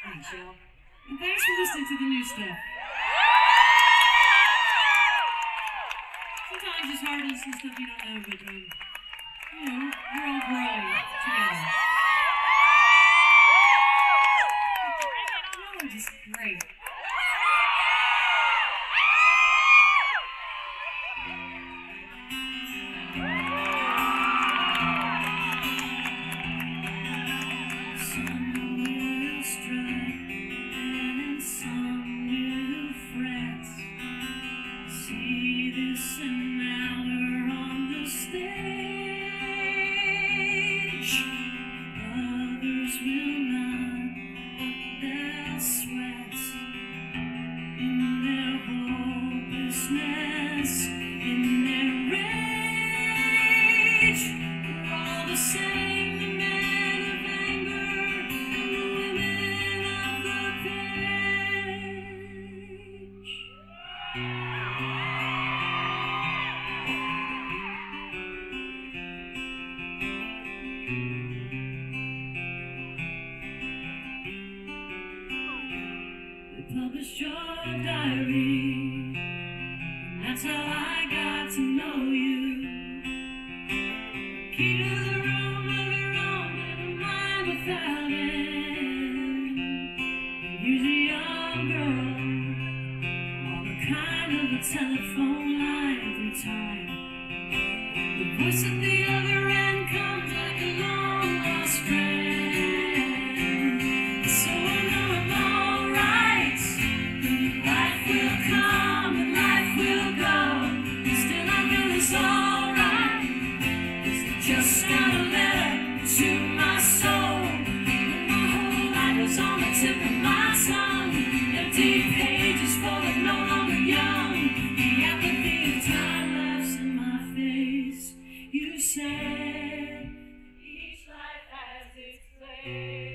Thanks, y'all. And thanks for listening to the new stuff. Sometimes it's hard to listen to stuff you don't know, but, we're all growing together. Y'all are just great. Published your diary, and that's how I got to know you. Key to the room of your own, never mind without it. Here's a young girl on the kind of a telephone line through time. The voice at the other end comes like a long lost friend. So I know I'm alright. Life will come and life will go. Still I feel it's alright. 'Cause I just got a letter to my soul. My whole life is on the tip of my tongue. Empty pages full of no longer young. The apathy of time laughs in my face. You said each life has its place.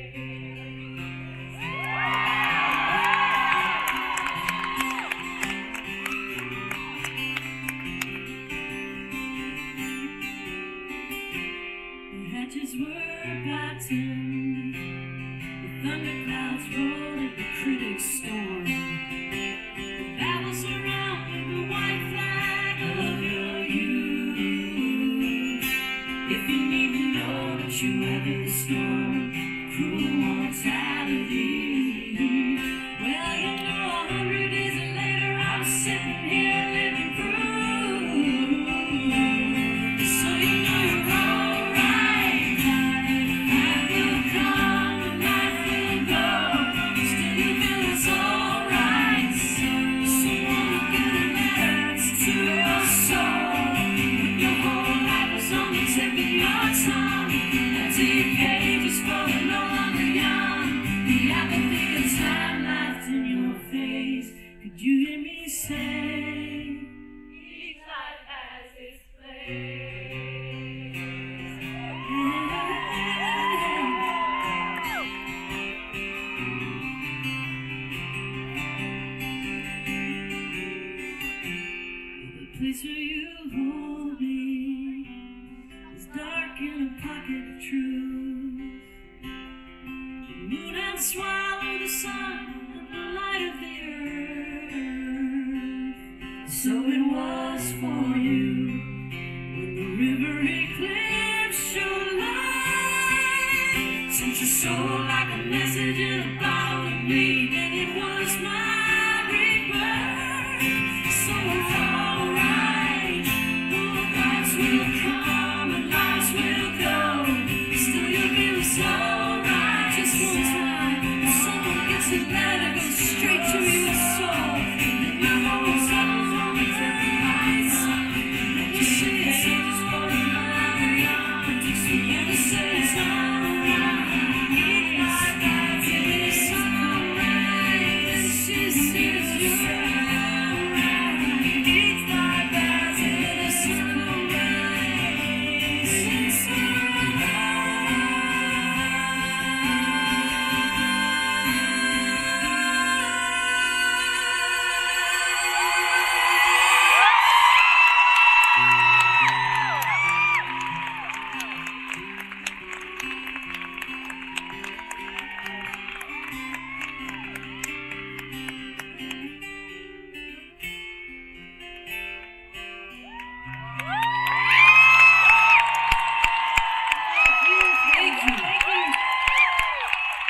Hatches were battened, the thunderclouds rolled in the critic's storm. The battle surrounded the white flag of your youth. If you need to know that you weathered the storm, cruel mortality. Well, 100 days later, I'm sitting here living proof. So you know you're alright. Life will come and life will go. Still you feel it's alright. Someone get a letter to your soul. When your whole life was on the tip of your tongue. Empty pages full of no longer young. The apathy of time laughed in your face. Could you hear me say, each life has its place? The place where you hold me is dark in a pocket of truth. The moon had swallowed the sun and the light of the earth. So it was for you when the river eclipsed your light. Sent your soul like a message in a bottle of me, and it was my rebirth. So it's alright. Lives will come and lives will go. Still you feel it's alright. Just one time, when someone gets a letter, goes straight to your soul. And your whole soul's on the tip of my tongue. And you say it's just for another young. So you never say it's alright. It's alright. She says you're alright. It's not bad. It's alright. It's alright.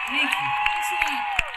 Thank you. Thanks a lot.